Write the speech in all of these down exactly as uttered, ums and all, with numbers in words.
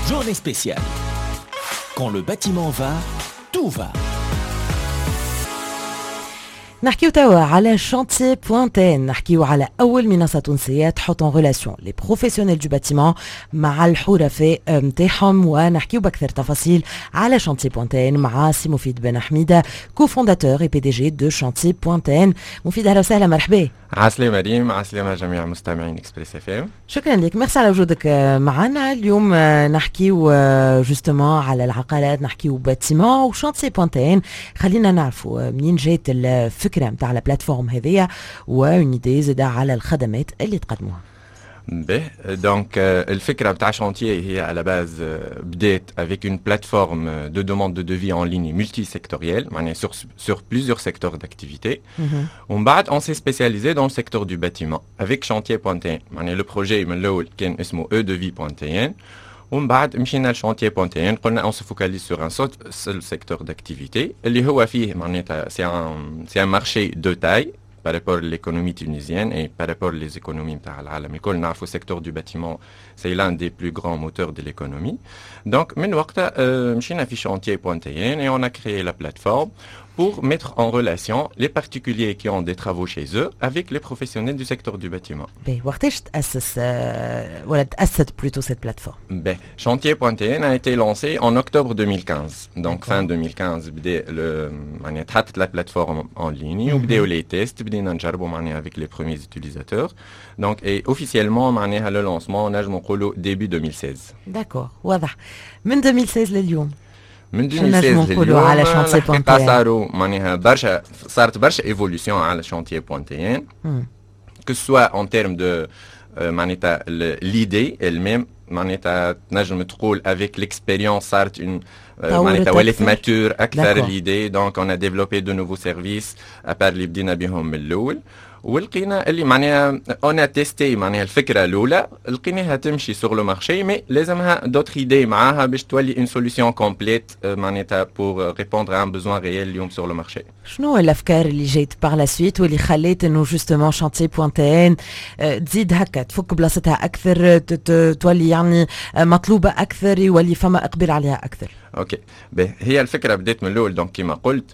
Journée spéciale. Quand le bâtiment va, tout va. نحكيو توا على شانتي بوانتين، نحكيو على أول منصة تونسية تحط en relation les professionnels du bâtiment مع الحرفاء متاعهم، ونحكيو بأكثر تفاصيل على شانتي بوانتين مع سي مفيد بن حميدة كوفونداتور اي بي دي جي دو شانتي بوانتين. مفيد أهلا وسهلا، مرحبا. عسلامة مريم، عسلامة جميع مستمعين اكسبريس اف ام. شكرا لك، ميرسي على وجودك معنا اليوم. نحكيو جوستومون على العقارات، نحكيو باتيمون وشانتي بوانتين. خلينا نعرفوا منين جات الفكرة متاع la plateforme هذيا وune idée زاده على الخدمات اللي تقدموها. به دونك الفكرة بتاع شانتيي هي على باز بدات avec une plateforme de demande de devis en ligne multisectorielle, معناها sur sur plusieurs secteurs d'activité. ومن بعد on s'est spécialisé dans le secteur du bâtiment avec chantier point t n. معناها لو بروجي من الاول كان اسمه e devis point t n. ومن بعد مشينا لشانتيي بوان تي ان، قلنا on se focalise sur un seul secteur d'activité اللي هو فيه معناتها c'est un c'est un marché de taille par rapport à l'économie tunisienne et par rapport les économies نتاع العالم الكل. نعرفوا secteur du bâtiment c'est l'un des plus grands moteurs de l'économie. Donc من وقتها مشينا في شانتيي بوان تي ان et on a créé la plateforme pour mettre en relation les particuliers qui ont des travaux chez eux avec les professionnels du secteur du bâtiment. Ben, وقتاش تأسس ولا تأسست plutôt cette plateforme? Ben, chantier point t n a été lancé en octobre deux mille quinze. Donc fin deux mille quinze بدأ le معناها تحطت la plateforme en ligne وبداوا les tests، بدينا نجربوا معناها avec les premiers utilisateurs. Donc et officiellement معناها le lancement نجموا نقولوا début deux mille seize. D'accord، واضح. من deux mille seize لليوم من deux mille seize لليوم على شانتيي بوان تي ان صاروا معناها برشا صارت برشا ايفولوشن على شانتيي بوان تي ان que ce soit en termes de معناتها l'idée elle-même معناتها تنجم تقول avec l'expérience صارت une معناتها ولات ماتور اكثر l'idée. Donc on a développé de nouveaux services à part اللي بدينا بهم من الاول، ولقينا اللي معناها اون تيستي معناها الفكره الاولى لقيناها تمشي سور لو مارشي، مي لازمها دوتر ايدي معاها باش تولي اون سوليسيون كومبليت معناتها بور ريبوندر ان بوزوان ريال اليوم سور لو مارشي. شنو الافكار اللي جات بار لا سويت واللي خلات انه جوستومون شانتيي بوان تي ان تزيد هكا تفك بلاصتها اكثر، تولي يعني مطلوبه اكثر، يولي فما اقبال عليها اكثر؟ اوكي باهي، هي الفكره بدات من الاول دونك كيما قلت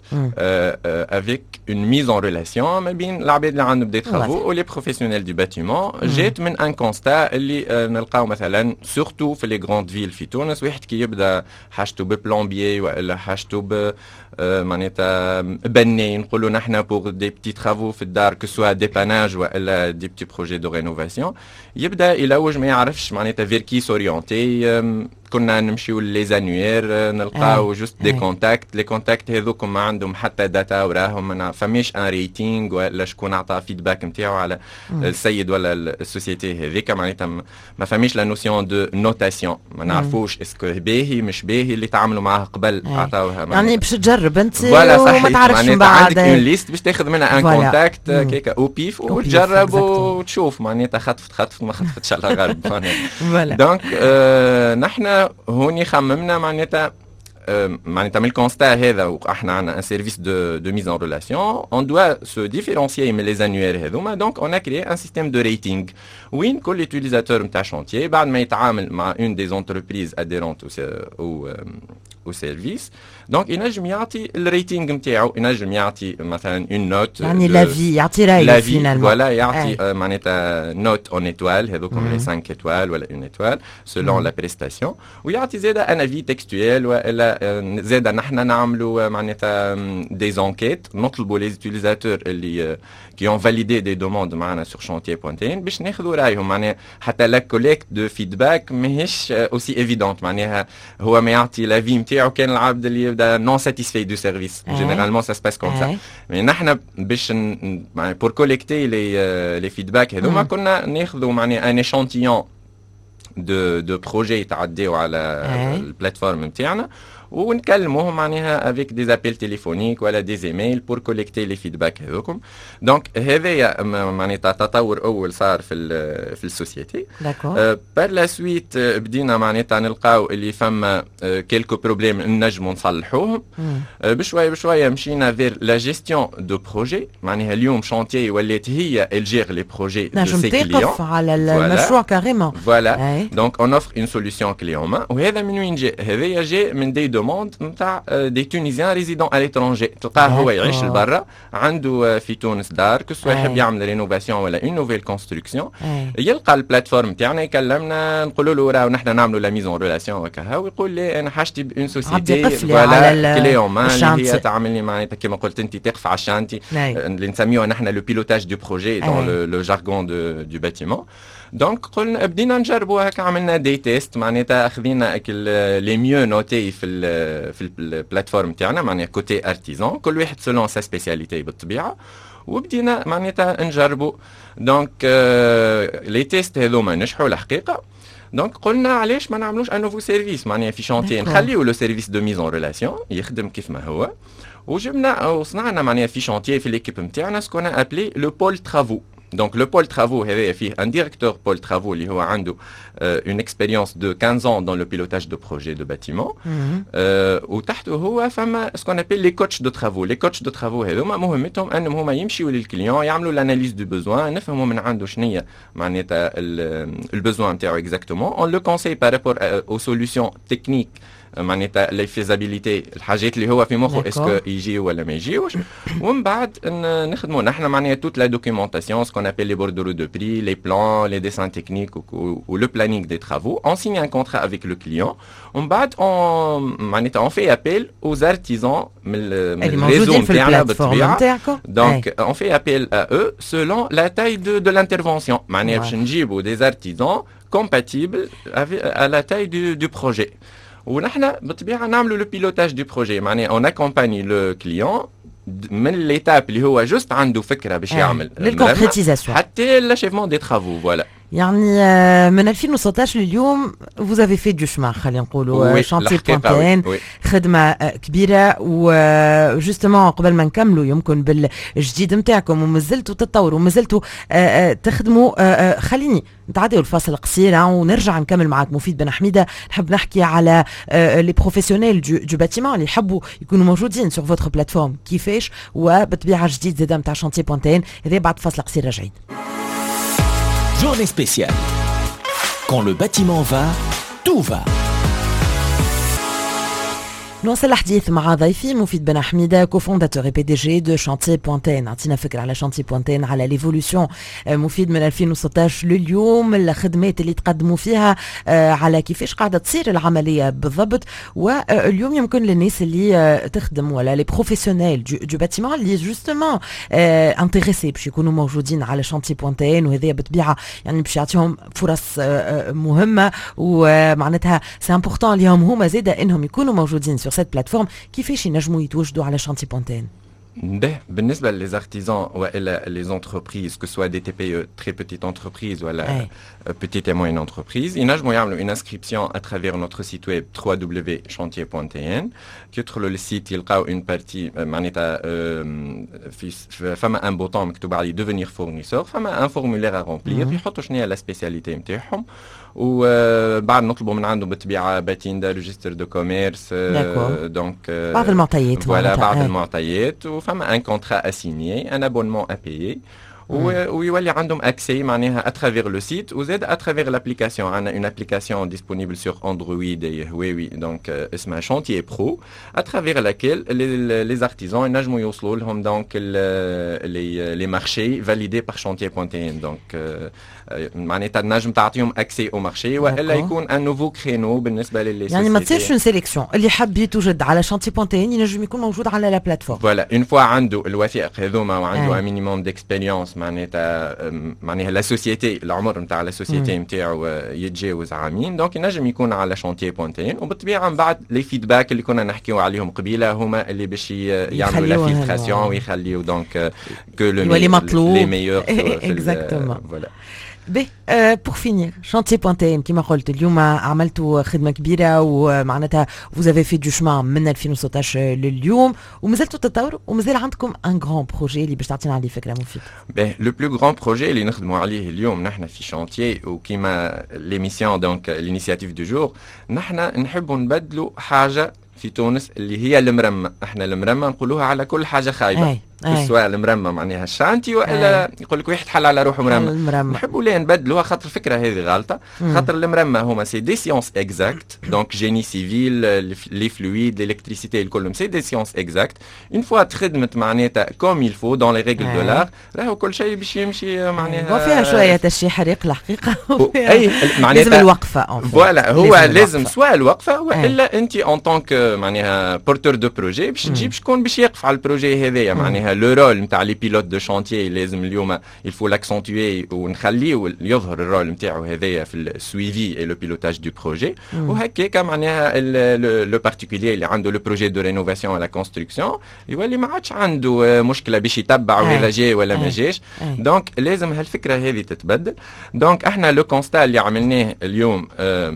افيك اون ميز اون ريلاسيون ما بين العباد اللي عندهم دي ترافو ولي بروفيسيونيل دو باتيمون. جات من ان كونستا اللي نلقاو مثلا سورتو في لي غروند فيل في تونس، واحد كي يبدا حاجته ببلومبيي ولا حاجته ب معناتها بني نقولوا نحن بور دي بتي ترافو في الدار كو سوا ديباناج ولا دي بتي بروجي دو رينوفاسيون، يبدا يلوج ما يعرفش معناتها فير كي سوريونتي. كنا نمشيو لي زانوير نلقاو جوست دي كونتاكت، لي كونتاكت هذوك ما عندهم حتى داتا وراهم ما فماش ان ريتينغ ولا شكون عطى فيدباك نتاعو على السيد ولا السوسيتي هذيك، معناتها ما فماش لا نوسيون دو نوتاسيون، ما نعرفوش اسكو باهي مش باهي اللي تعاملوا معاه قبل عطاوها يعني باش تجرب انت وما تعرفش من بعد. عندك اون ليست باش تاخذ منها ان كونتاكت كيكا او بيف وتجرب وتشوف معناتها خطفت خطفت ما خطفتش على غالب. دونك نحن هوني خممنا معناتها معناتها من الكونستا هذا، واحنا عندنا ان سيرفيس دو دو ميز ان ريلاسيون اون دوا سو ديفيرونسيي من لي زانوير هذوما. دونك اون ا كريي ان سيستيم دو ريتينغ وين كل يوتيليزاتور نتاع شانتيي بعد ما يتعامل مع اون دي زونتربريز اديرونت او او سيرفيس دونك ينجم يعطي الريتينغ نتاعو، ينجم يعطي مثلا اون نوت يعني لافي، يعطي راي لافي فوالا، يعطي معناتها نوت اون ايتوال هذوكم لي خمسة ايتوال ولا اون ايتوال سولون لا بريستاسيون، ويعطي زاده ان افي تكستويل ولا زاده نحن نعملوا معناتها دي زونكيت نطلبوا لي يوتيليزاتور اللي كي اون فاليدي دي دوموند معنا سور شانتيي بوان تي ان باش ناخذوا رايهم. معناها حتى لا كوليكت دو فيدباك ماهيش اوسي ايفيدونت، معناها هو ما يعطي لافي نتاعو كان العبد اللي يبدا نون ساتيسفاي دو سيرفيس جينيرالمون سا سباس كوم سا. مي نحن باش بور كوليكتي لي لي فيدباك هذوما كنا ناخذوا معناها ان اشانتيون دو دو بروجي يتعداو على البلاتفورم نتاعنا ونكلموهم معناها avec des appels téléphoniques ولا des emails pour collecter les feedbacks هذوكم. دونك هذايا معناتها تطور اول صار في ال في السوسيتي. داكور. بار لا سويت بدينا معناتها نلقاو اللي فما كيلكو بروبليم نجموا نصلحوهم. بشويه بشويه مشينا فير لا جيستيون دو بروجي، معناها اليوم شانتيي ولات هي الجير لي بروجي دو سي كليون. نجم تقف على المشروع كاريمون. فوالا دونك اون اوفر اون سوليوشن كلي اون مان. وهذا من وين جاء؟ هذايا جاء من دي دوموند نتاع دي تونيزيان ريزيدون ا ليترونجي، تلقاه هو يعيش لبرا عنده في تونس دار كسوا يحب يعمل رينوفاسيون ولا اون نوفيل كونستركسيون، يلقى البلاتفورم تاعنا يكلمنا نقولوا له راه نحن نعملوا لا ميزون ريلاسيون وكها، ويقول لي انا حاجتي بون سوسيتي فوالا كلي اون مان اللي هي تعمل لي معناتها كما قلت انت تقف على الشانتي اللي نسميوه نحن لو بيلوتاج دو بروجي دون لو جارغون دو دو باتيمون. دونك قلنا بدينا نجربوا هكا، عملنا دي تيست معناتها اخذنا لي ميو نوتي في ال في البلاتفورم تاعنا معناتها كوتي ارتيزان، كل واحد سولون سا سبيسياليتي بالطبيعه، وبدينا معناتها نجربوا. دونك لي تيست هذوما نجحوا الحقيقه. دونك قلنا علاش ما نعملوش ان نوفو سيرفيس معناها في شانتي، نخليو لو سيرفيس دو ميزون ريلاسيون يخدم كيف ما هو، وجبنا وصنعنا معناها في شانتي في ليكيب نتاعنا سكون ابلي لو بول ترافو. Donc le pôle travaux هذايا فيه un directeur pôle travaux اللي هو عنده euh, une expérience de quinze ans dans le pilotage de projets de bâtiments. euh, وتحته هو فما ce qu'on appelle les coachs de travaux. les coachs de travaux هذوما مهمتهم انهم هما يمشيوا للكليون يعملوا l'analyse du besoin، نفهموا من عنده شنية معناتها البزوان نتاعو exactement. on le conseille par rapport aux solutions techniques معناتها لي فيزابيليتي، الحاجات اللي هو في مخه اسكو يجي ولا ما يجيوش. ومن بعد نخدموا نحن معناتها توت لا دوكيومونطاسيون سكون ابل لي بوردرو دو بري، لي بلان، لي ديسان تكنيك و لو بلانينغ دي ترافو. اون سيني ان كونترا افيك لو كليون، ومن بعد اون معناتها اون في ابل اوز ارتيزان من الريزو نتاعنا بالطبيعه. دونك اون في ابل ا او سولون لا تاي دو دو لانترفونسيون، معناها باش نجيبوا دي ارتيزان كومباتيبل ا لا تاي دو دو بروجي. ونحن بالطبيعه نعملوا لو بيلوتاج دو بروجي، معناها اون اكومباني لو كليون من ليتاب اللي هو جوست عنده فكره باش يعمل للكونكريتيزاسيون حتى لاشيفمون دي ترافو. فوالا يعني من ألفين وستطاش لليوم vous avez fait du chemin خلينا نقولوا. شانتي بوانتين خدمه كبيره، وجوستومون قبل ما نكملوا يمكن بالجديد نتاعكم ومازلتوا تتطوروا ومازلتوا تخدموا. خليني نتعداو الفاصل قصير ونرجع نكمل معك مفيد بن حميده. نحب نحكي على لي بروفيسيونيل دو باتيمون اللي يحبوا يكونوا موجودين سور فوتر بلاتفورم كيفاش، وبطبيعه جديد زاده نتاع شانتي بوانتين. هذا بعد فاصل قصير راجعين. Journée spéciale. Quand le bâtiment va, tout va. نواصل الحديث مع ضيفي مفيد بن حميده، كوفونداتور اي بي دي جي دو شانتي بوانتين. عطينا فكره على شانتي بوانتين، على ليفولوسيون مفيد من ألفين وستطاش لليوم، الخدمات اللي تقدموا فيها، على كيفاش قاعده تصير العمليه بالضبط. واليوم يمكن للناس اللي تخدم ولا لي بروفيسيونيل دو باتيمون اللي جوستومون انتريسي باش يكونوا موجودين على شانتي بوانتين، وهذا بالطبيعه يعني باش يعطيهم فرص مهمه، ومعناتها سي امبورطون اليوم هما زاده انهم يكونوا موجودين sur cette plateforme. كيفاش ينجموا يتواجدوا على شانتي بوانتين؟ بالنسبه لي artisans والا les entreprises que soit des T P E très petites entreprises ولا petites et moyennes entreprises، ينجموا يعملوا une inscription à travers notre site web w w w point chantier point t n. كيدخلوا للسيت يلقاو une partie معناتها في فما ان بوطون مكتوب عليه devenir fournisseur، فما un formulaire à remplir، يحطوا شنو هي لا سبيسياليتي نتاعهم، وبعد نطلبوا من عندهم بالطبيعه باتيندا ريجستر دو كوميرس. دونك بعض المعطيات فوالا بعض المعطيات، وفما ان كونترا اسينيي، ان ابونمون ا بايي، ويولي عندهم اكسي معناها اترافير لو سيت، وزاد اترافير لابليكاسيون. عندنا اون ابليكاسيون ديسپونيبل سور اندرويد اي هواوي، دونك اسمها شانتيي برو، اترافير لاكيل لي ارتيزان ينجموا يوصلوا لهم دونك لي لي مارشي فاليدي بار شانتيي بوان تي ان. دونك معناتها نجم تعطيهم اكسي او مارشي، والا يكون ان نوفو كرينو بالنسبه للي يعني ما تصيرش اون سيليكسيون، اللي حب يتوجد على شانتي بوانتين ينجم يكون موجود على لا بلاتفورم. فوالا اون فوا عنده الوثائق هذوما وعنده ان مينيموم ديكسبيريونس معناتها معناها لا سوسيتي العمر نتاع لا سوسيتي نتاعو يتجاوز عامين، دونك ينجم يكون على شانتيي بوانتين. وبالطبيعه من بعد لي فيدباك اللي كنا نحكيو عليهم قبيله هما اللي باش يعملوا لا فيلتراسيون ويخليو دونك كو لو لي ميور. اكزاكتومون. فوالا باهي بور فينير شانتي بوان تي ان كيما قلت اليوم عملتوا خدمه كبيره ومعناتها vous avez fait du chemin من ألفين وستة عشر لليوم ومازلتوا تتطوروا ومازال عندكم ان غران بروجي اللي باش تعطينا عليه فكره مفيد. باهي لو بلو غران بروجي اللي نخدموا عليه اليوم نحن في شانتيي وكيما ليميسيون دونك الانيشيتيف دو جور نحن نحبوا نبدلوا حاجه في تونس اللي هي المرمى. احنا المرمى نقولوها على كل حاجه خايبه سواء المرمى معناها الشانتي والا يقول لك واحد حل على روحه مرمى. نحبوا ليه نبدلوها خاطر الفكره هذه غلطه. خاطر المرمى هما سي دي سيونس اكزاكت دونك جيني سيفيل لي فلويد الالكتريسيتي الكلهم سي دي سيونس اكزاكت اون فوا تخدمت معناتها كوم يل فو دون لي ريغل دو لار راهو كل شيء باش يمشي معناها وفيها شويه تشي حريق الحقيقه اي معناتها لازم الوقفه فوالا هو لازم سواء الوقفه والا انت اون طونك معناها بورتور دو بروجي باش تجيب شكون باش يقف على البروجي هذايا معناها لو رول نتاع لي بيلوت دو شانتيي لازم اليوم يلفو لاكسونتوي ونخليه يظهر الرول نتاعو هذايا في السويفي اي لو بيلوتاج دو بروجي وهكاك معناها لو بارتيكولير اللي عنده لو بروجي دو رينوفاسيون ولا كونستركسيون يولي ما عادش عنده مشكله باش يتبع ولا جاي ولا ما جاش. دونك لازم هالفكره هذه تتبدل. دونك احنا لو كونستا اللي عملناه اليوم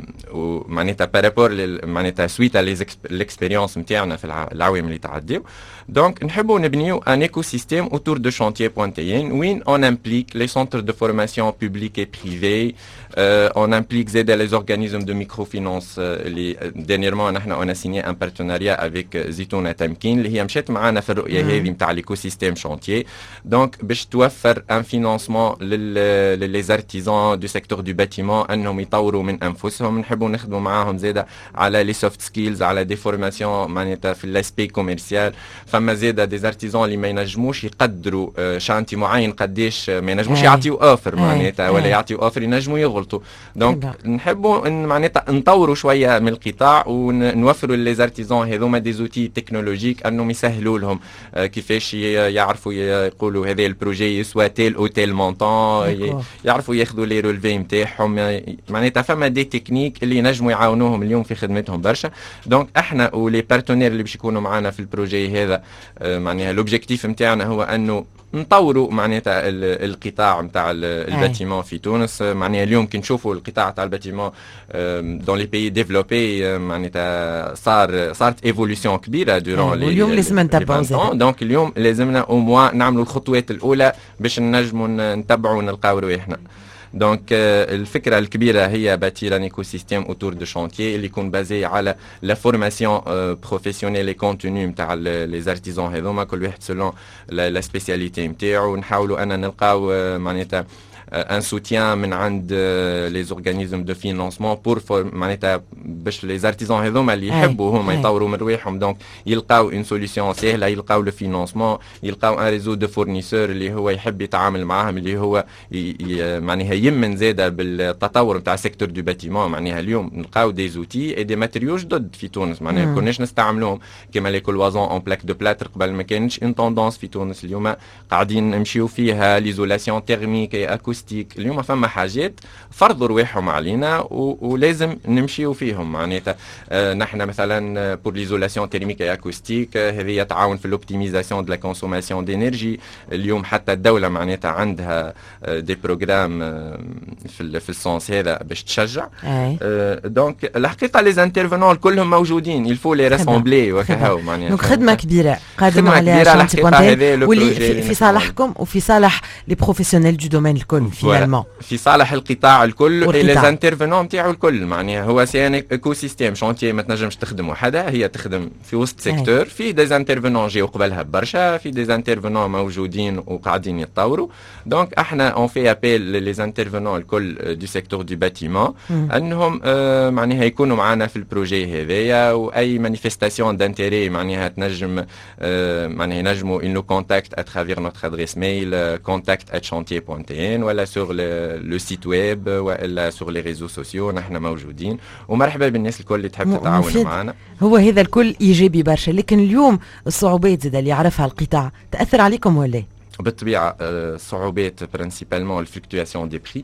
ومعناتها بارابور معناتها سويت ليكسبيريونس نتاعنا في العوام اللي تعديو دونك نحبوا نبنيو ان ايكو سيستيم autour de chantier point T N وين on implique les centres de formation publics et privés, euh, on implique زاد les organismes de microfinance اللي dernièrement نحن on a signé un partenariat avec زيتونة تمكين اللي هي مشات معنا في الرؤية هذه نتاع ليكو سيستيم شانتيي دونك باش توفر ان فينانسمون للي زارتيزان دو سيكتور دو باتيمون انهم يطوروا من انفسهم. نحبوا نخدموا معاهم زاد على لي سوفت سكيلز على دي فورماسيون معناتها في الاسبي كوميرسيال. فما زاد دي زارتيزان اللي ما ينجموش يقدروا شانتي معين قديش ما ينجموش يعطيوا اوفر معناتها ولا يعطيوا اوفر ينجموا يغلطوا. دونك نحبوا ان معناتها نطوروا شويه من القطاع ونوفروا لي زارتيزان هذوما دي زوتي تكنولوجيك انهم يسهلوا لهم كيفاش يعرفوا يقولوا هذا البروجي يسوى تيل او تيل مونطون يعرفوا ياخذوا لي رولفي نتاعهم معناتها فما دي تكنيك اللي ينجموا يعاونوهم اليوم في خدمتهم برشا. دونك احنا ولي بارتنير اللي باش يكونوا معنا في البروجي هذا معناها لوبجيكتيف نتاعنا هو انه نطوروا معناتها القطاع نتاع الباتيمون في تونس. معناها اليوم كي نشوفوا القطاع تاع الباتيمون دون لي بيي ديفلوبي معناتها صار صارت ايفولوسيون كبيره دورون لي اليوم لازم نتبعوا دونك اليوم لازمنا او موا نعملوا الخطوات الاولى باش نجموا نتبعوا ونلقاو رواحنا. دونك الفكره الكبيره هي باتير ان ايكو سيستيم اوتور دو شانتيي اللي يكون بازي على لا فورماسيون بروفيسيونيل لي كونتوني نتاع لي زارتيزون هذوما كل واحد سولون لا سبيسياليتي نتاعو. نحاولوا ان نلقاو معناتها un soutien من عند les organismes de financement pour معناتها باش les artisans هذوما اللي يحبوا هما يطوروا من رواحهم دونك يلقاو une solution سهله يلقاو le financement يلقاو un réseau de fournisseurs اللي هو يحب يتعامل معاهم اللي هو معناها يمن زاده بالتطور نتاع السيكتور دو باتيمون. معناها اليوم نلقاو دي زوتي اي دي ماتيريو جدد في تونس معناها ما كناش نستعملوهم كيما لي كلوازون اون بلاك دو بلاتر قبل ما كانش ان توندونس في تونس. اليوم قاعدين نمشيو فيها ليزولاسيون تيرميك اي اليوم فما حاجات فرضوا رواحهم علينا ولازم نمشيو فيهم معناتها آه نحن مثلا بور ليزولاسيون تيرميك اي اكوستيك هذه تعاون في الاوبتيميزاسيون دو لا كونسوماسيون دينيرجي. اليوم حتى الدوله معناتها عندها آه دي بروغرام آه في في السونس هذا باش تشجع آه دونك الحقيقه لي انترفونون كلهم موجودين يلفو لي راسامبلي وكهو معناتها دونك خدمه كبيره قادمه عليها شانتي بوانتين واللي في, في صالحكم وفي صالح لي بروفيسيونيل دو دومين الكل في صالح القطاع الكل ولي انترفونون نتاعو الكل. معناها هو سي ان ايكو سيستيم شانتيي ما تنجمش تخدم وحدها هي تخدم في وسط سيكتور فيه دي انترفونون جاو قبلها برشا في دي انترفونون موجودين وقاعدين يتطوروا. دونك احنا اون في ابيل لي انترفونون الكل دو سيكتور دو باتيمون انهم آه معناها يكونوا معنا في البروجي هذايا واي مانيفيستاسيون دانتيري معناها تنجم آه معناها ينجموا انو كونتاكت اترافير نوتر ادريس ميل كونتاكت ات شانتيي بوان تي ان ولا sur le, le site web ولا sur les réseaux sociaux نحن موجودين ومرحبا بالناس الكل اللي تحب تتعاون معنا. هو هذا الكل ايجابي برشا لكن اليوم الصعوبات زاد اللي يعرفها القطاع تاثر عليكم ولا؟ بالطبيعه الصعوبات برينسيبالمون الفلكتواسيون دي بري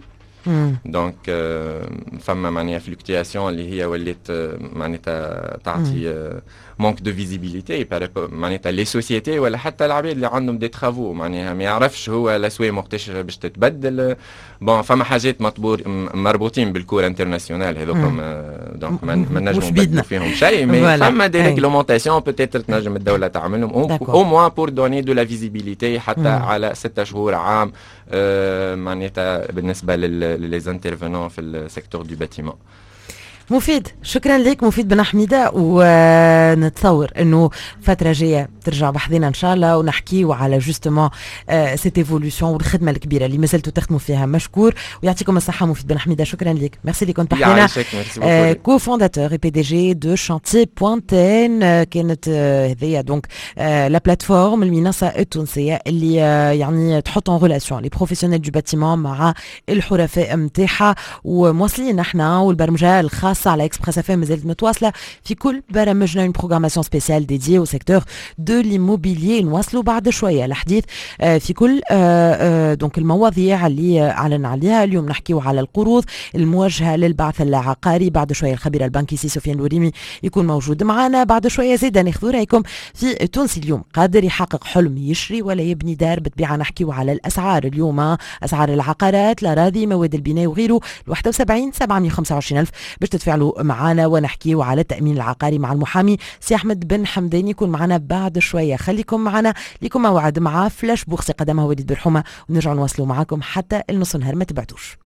دونك فما معناها فلوكتياسيون اللي هي ولات معناتها تعطي مونك دو فيزيبيليتي معناتها لي سوسيتي ولا حتى العباد اللي عندهم دي ترافو معناها ما يعرفش هو الاسواق وقتاش باش تتبدل. بون فما حاجات مطبور مربوطين بالكور انترناسيونال هذوكم دونك ما نجموا نبدلوا فيهم شيء مي فما دي ريغلومونتاسيون بوتيتر تنجم الدوله تعملهم او موان بور دوني دو لا فيزيبيليتي حتى على ستة شهور عام معناتها بالنسبه للزانترفينون في السيكتور دو باتيمون. مفيد، شكرا لك مفيد بن حميدة، ونتصور انه فترة جاية ترجع بحذنا ان شاء الله ونحكيو على جوستومون سيت ايفولوشن والخدمة الكبيرة اللي مازلتوا تخدموا فيها. مشكور ويعطيكم الصحة مفيد بن حميدة، شكرا لك، ميرسي اللي كنت بحذنا. كو فونداتور اي بي دي جي دو شانتي بوانتين، كانت هذيا دونك لا بلاتفورم المنصة التونسية اللي يعني تحط ان ريلاسيون لي بروفيسيونيل دو باتيمون مع الحرفاء نتاعها، ومواصلين احنا والبرمجة الخاصة على اكسبريس اف ام مازالت متواصله في كل برامجنا اون بروغراماسيون سبيسيال ديدي او سيكتور دو ليموبيليي. نواصلوا بعد شويه الحديث في كل دونك المواضيع اللي اعلن عليها اليوم. نحكيو على القروض الموجهه للبعث العقاري، بعد شويه الخبير البنكي سي سفيان الوريمي يكون موجود معنا. بعد شويه زيد ناخذوا رايكم في تونسي اليوم قادر يحقق حلم يشري ولا يبني دار بطبيعه. نحكيو على الاسعار اليوم، اسعار العقارات، الاراضي، مواد البناء وغيره، واحد وسبعين سبعمية وخمسة وعشرين ألف باش تتفاعلوا معنا ونحكيو على التأمين العقاري مع المحامي سي أحمد بن حمدان يكون معنا بعد شوية. خليكم معنا، لكم موعد مع فلاش بورصة قدمها وليد برحومة، ونرجع نواصلوا معاكم حتى النص نهار، ما تبعتوش.